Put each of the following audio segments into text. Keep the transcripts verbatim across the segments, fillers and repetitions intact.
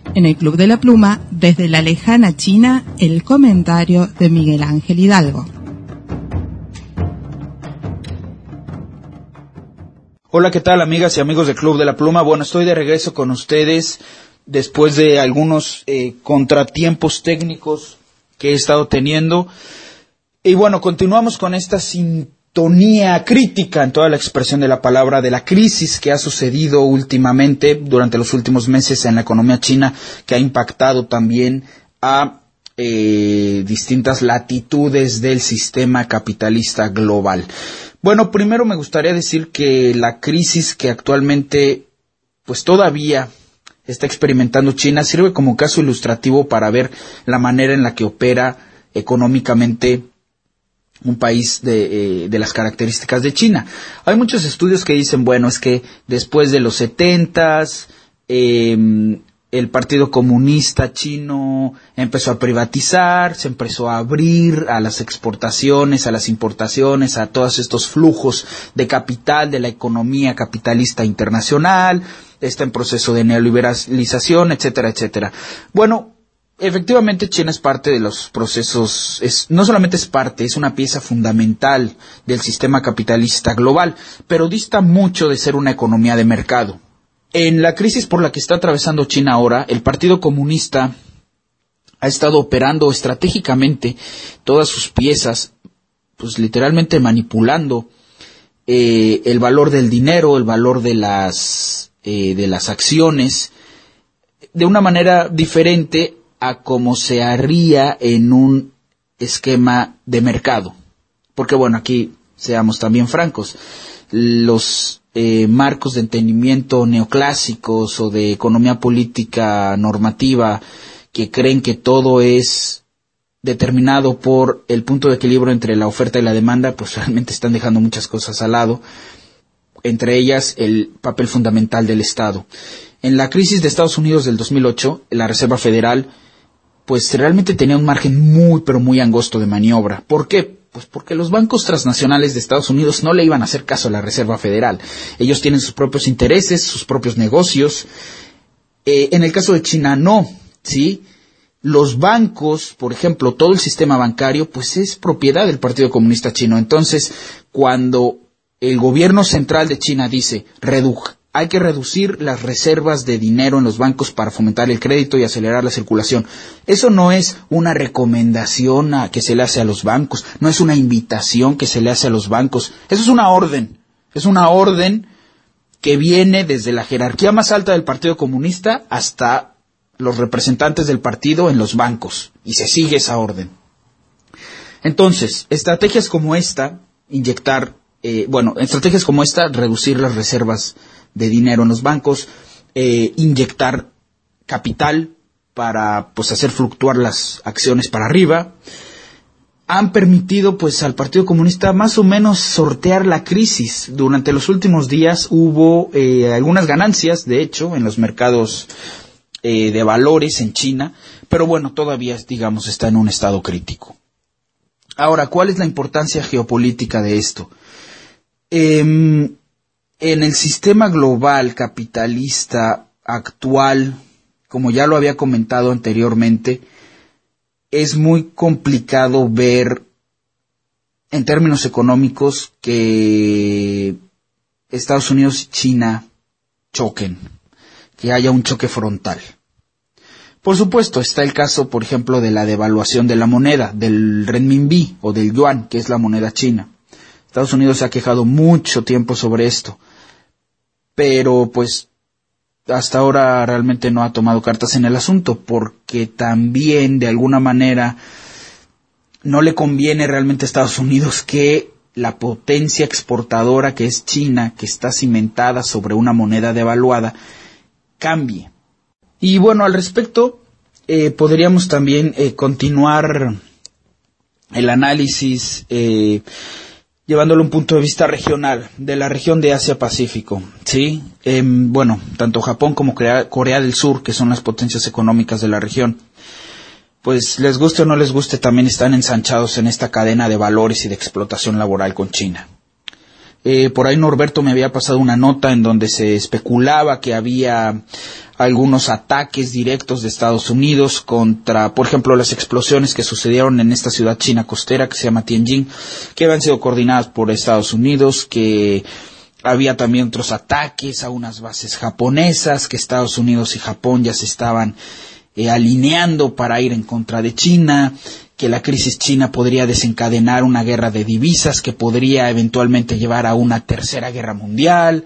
En el Club de la Pluma, desde la lejana China, el comentario de Miguel Ángel Hidalgo. Hola, ¿qué tal, amigas y amigos del Club de la Pluma? Bueno, estoy de regreso con ustedes después de algunos eh, contratiempos técnicos que he estado teniendo. Y bueno, continuamos con esta sintonía crítica en toda la expresión de la palabra de la crisis que ha sucedido últimamente durante los últimos meses en la economía china, que ha impactado también a eh, distintas latitudes del sistema capitalista global. Bueno, primero me gustaría decir que la crisis que actualmente pues todavía está experimentando China sirve como caso ilustrativo para ver la manera en la que opera económicamente un país de, eh, de las características de China. Hay muchos estudios que dicen, bueno, es que después de los setentas, eh, el Partido Comunista Chino empezó a privatizar, se empezó a abrir a las exportaciones, a las importaciones, a todos estos flujos de capital de la economía capitalista internacional, está en proceso de neoliberalización, etcétera, etcétera. Bueno, efectivamente China es parte de los procesos, es, no solamente es parte, es una pieza fundamental del sistema capitalista global, pero dista mucho de ser una economía de mercado. En la crisis por la que está atravesando China ahora, el Partido Comunista ha estado operando estratégicamente todas sus piezas, pues literalmente manipulando eh, el valor del dinero, el valor de las, eh, de las acciones, de una manera diferente a como se haría en un esquema de mercado. Porque bueno, aquí seamos también francos, los Eh, marcos de entendimiento neoclásicos o de economía política normativa que creen que todo es determinado por el punto de equilibrio entre la oferta y la demanda, pues realmente están dejando muchas cosas al lado, entre ellas el papel fundamental del Estado. En la crisis de Estados Unidos del dos mil ocho, la Reserva Federal pues realmente tenía un margen muy pero muy angosto de maniobra. ¿Por qué? Pues porque los bancos transnacionales de Estados Unidos no le iban a hacer caso a la Reserva Federal. Ellos tienen sus propios intereses, sus propios negocios. Eh, en el caso de China, no, ¿sí? Los bancos, por ejemplo, todo el sistema bancario, pues es propiedad del Partido Comunista Chino. Entonces, cuando el gobierno central de China dice, reduj, hay que reducir las reservas de dinero en los bancos para fomentar el crédito y acelerar la circulación. Eso no es una recomendación a que se le hace a los bancos, no es una invitación que se le hace a los bancos. Eso es una orden, es una orden que viene desde la jerarquía más alta del Partido Comunista hasta los representantes del partido en los bancos, y se sigue esa orden. Entonces, estrategias como esta, inyectar, eh, bueno, estrategias como esta, reducir las reservas de dinero en los bancos, eh, inyectar capital para pues hacer fluctuar las acciones para arriba, han permitido pues al Partido Comunista más o menos sortear la crisis. Durante los últimos días hubo eh, algunas ganancias, de hecho, en los mercados eh, de valores en China, pero bueno, todavía digamos está en un estado crítico. Ahora, ¿cuál es la importancia geopolítica de esto? Eh, En el sistema global capitalista actual, como ya lo había comentado anteriormente, es muy complicado ver en términos económicos que Estados Unidos y China choquen, que haya un choque frontal. Por supuesto, está el caso, por ejemplo, de la devaluación de la moneda, del renminbi o del yuan, que es la moneda china. Estados Unidos se ha quejado mucho tiempo sobre esto, pero pues hasta ahora realmente no ha tomado cartas en el asunto, porque también de alguna manera no le conviene realmente a Estados Unidos que la potencia exportadora que es China, que está cimentada sobre una moneda devaluada, cambie. Y bueno, al respecto eh, podríamos también eh, continuar el análisis eh, llevándolo a un punto de vista regional, de la región de Asia-Pacífico, ¿sí? Eh, bueno, tanto Japón como Corea, Corea del Sur, que son las potencias económicas de la región, pues les guste o no les guste, también están ensanchados en esta cadena de valores y de explotación laboral con China. Eh, por ahí Norberto me había pasado una nota en donde se especulaba que había algunos ataques directos de Estados Unidos contra, por ejemplo, las explosiones que sucedieron en esta ciudad china costera que se llama Tianjin, que habían sido coordinadas por Estados Unidos, que había también otros ataques a unas bases japonesas, que Estados Unidos y Japón ya se estaban eh, alineando para ir en contra de China, que la crisis china podría desencadenar una guerra de divisas que podría eventualmente llevar a una tercera guerra mundial.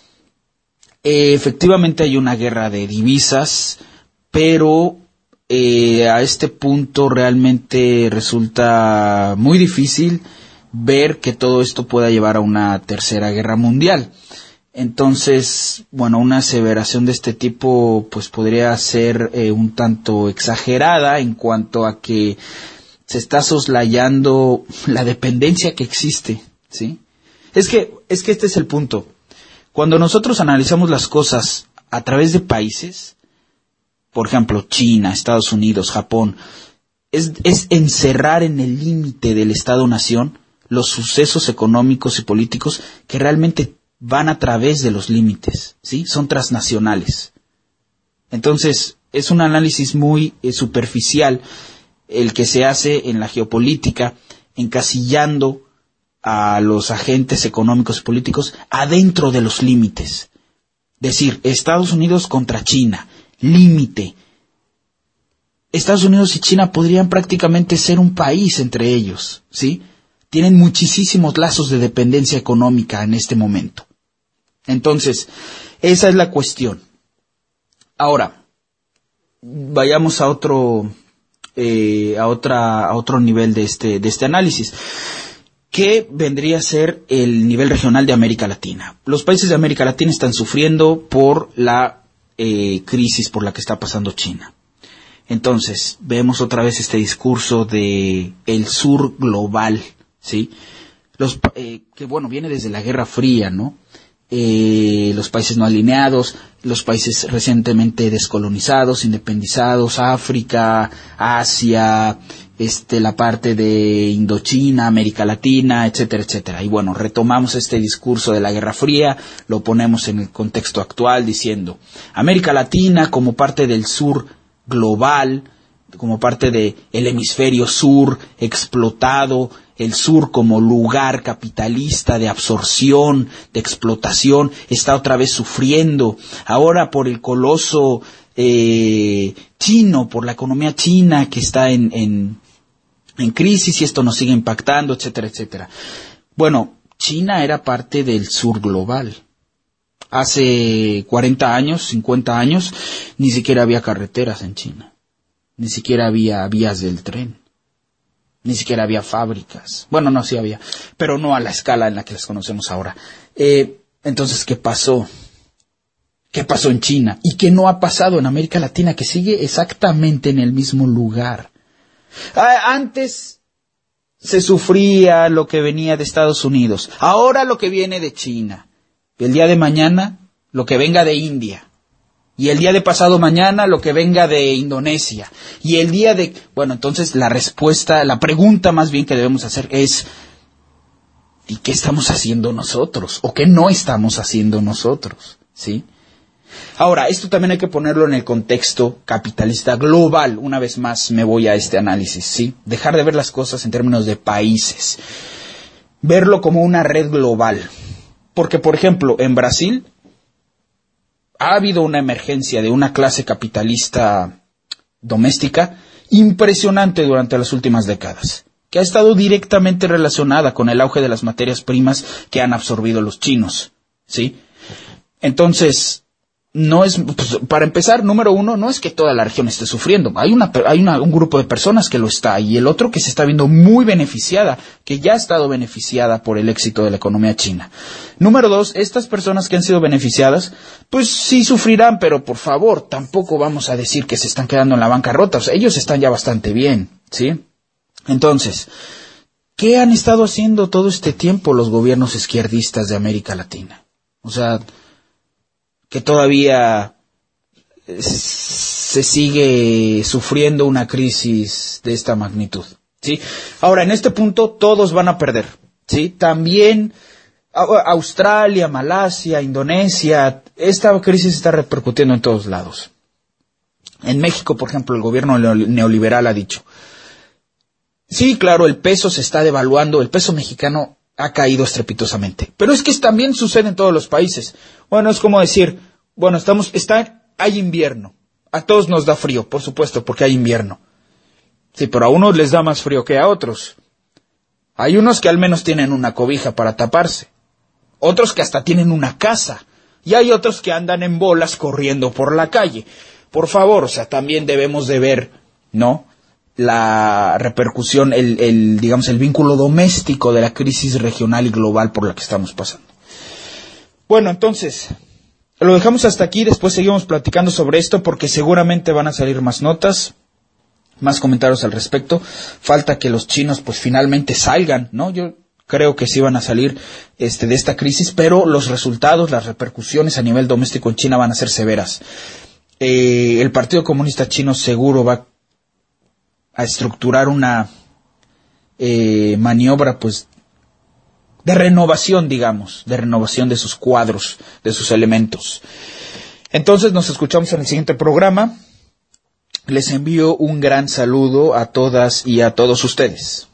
Eh, efectivamente hay una guerra de divisas, pero eh, a este punto realmente resulta muy difícil ver que todo esto pueda llevar a una tercera guerra mundial. Entonces, bueno, una aseveración de este tipo pues podría ser eh, un tanto exagerada en cuanto a que se está soslayando la dependencia que existe, ¿sí? Es que, es que este es el punto. Cuando nosotros analizamos las cosas a través de países, por ejemplo, China, Estados Unidos, Japón, es, es encerrar en el límite del Estado-nación los sucesos económicos y políticos que realmente van a través de los límites, ¿sí? Son transnacionales. Entonces, es un análisis muy eh, superficial el que se hace en la geopolítica, encasillando a los agentes económicos y políticos adentro de los límites. Decir, Estados Unidos contra China, límite. Estados Unidos y China podrían prácticamente ser un país entre ellos, ¿sí? Tienen muchísimos lazos de dependencia económica en este momento. Entonces, esa es la cuestión. Ahora, vayamos a otro... Eh, a otra a otro nivel de este de este análisis, que vendría a ser el nivel regional de América Latina. Los países de América Latina están sufriendo por la eh, crisis por la que está pasando China. Entonces vemos otra vez este discurso de el sur global, ¿sí? Los eh, que bueno viene desde la Guerra Fría, ¿no? Eh, los países no alineados, los países recientemente descolonizados, independizados, África, Asia, este, la parte de Indochina, América Latina, etcétera, etcétera. Y bueno, retomamos este discurso de la Guerra Fría, lo ponemos en el contexto actual diciendo, América Latina como parte del sur global, como parte del hemisferio sur explotado, el sur como lugar capitalista de absorción, de explotación, está otra vez sufriendo. Ahora por el coloso eh, chino, por la economía china que está en, en, en crisis y esto nos sigue impactando, etcétera, etcétera. Bueno, China era parte del sur global. Hace cuarenta años, cincuenta años, ni siquiera había carreteras en China. Ni siquiera había vías del tren. Ni siquiera había fábricas. Bueno, no, sí había, pero no a la escala en la que las conocemos ahora. Eh, entonces, ¿qué pasó? ¿Qué pasó en China? ¿Y qué no ha pasado en América Latina? Que sigue exactamente en el mismo lugar. Ah, antes se sufría lo que venía de Estados Unidos. Ahora lo que viene de China. El día de mañana, lo que venga de India. Y el día de pasado mañana, lo que venga de Indonesia. Y el día de... Bueno, entonces la respuesta, la pregunta más bien que debemos hacer es... ¿Y qué estamos haciendo nosotros? ¿O qué no estamos haciendo nosotros? ¿Sí? Ahora, esto también hay que ponerlo en el contexto capitalista global. Una vez más me voy a este análisis, ¿sí? Dejar de ver las cosas en términos de países. Verlo como una red global. Porque, por ejemplo, en Brasil... ha habido una emergencia de una clase capitalista doméstica impresionante durante las últimas décadas, que ha estado directamente relacionada con el auge de las materias primas que han absorbido los chinos, ¿sí? Entonces, no es, pues, para empezar, número uno, no es que toda la región esté sufriendo. Hay una, hay una, un grupo de personas que lo está, y el otro que se está viendo muy beneficiada, que ya ha estado beneficiada por el éxito de la economía china. Número dos, estas personas que han sido beneficiadas, pues sí sufrirán, pero por favor, tampoco vamos a decir que se están quedando en la bancarrota. O sea, ellos están ya bastante bien, ¿sí? Entonces, ¿qué han estado haciendo todo este tiempo los gobiernos izquierdistas de América Latina? O sea, que todavía se sigue sufriendo una crisis de esta magnitud, ¿sí? Ahora, en este punto todos van a perder, ¿sí? También Australia, Malasia, Indonesia, esta crisis está repercutiendo en todos lados. En México, por ejemplo, el gobierno neoliberal ha dicho, sí, claro, el peso se está devaluando, el peso mexicano ha caído estrepitosamente, pero es que también sucede en todos los países. Bueno, es como decir, bueno, estamos, está, hay invierno, a todos nos da frío, por supuesto, porque hay invierno. Sí, pero a unos les da más frío que a otros. Hay unos que al menos tienen una cobija para taparse, otros que hasta tienen una casa, y hay otros que andan en bolas corriendo por la calle. Por favor, o sea, también debemos de ver, ¿no?, la repercusión, el, el, digamos, el vínculo doméstico de la crisis regional y global por la que estamos pasando. Bueno, entonces, lo dejamos hasta aquí, después seguimos platicando sobre esto porque seguramente van a salir más notas, más comentarios al respecto. Falta que los chinos pues finalmente salgan, ¿no? Yo creo que sí van a salir este, de esta crisis, pero los resultados, las repercusiones a nivel doméstico en China van a ser severas. Eh, el Partido Comunista Chino seguro va a estructurar una eh, maniobra pues de renovación, digamos, de renovación de sus cuadros, de sus elementos. Entonces nos escuchamos en el siguiente programa. Les envío un gran saludo a todas y a todos ustedes.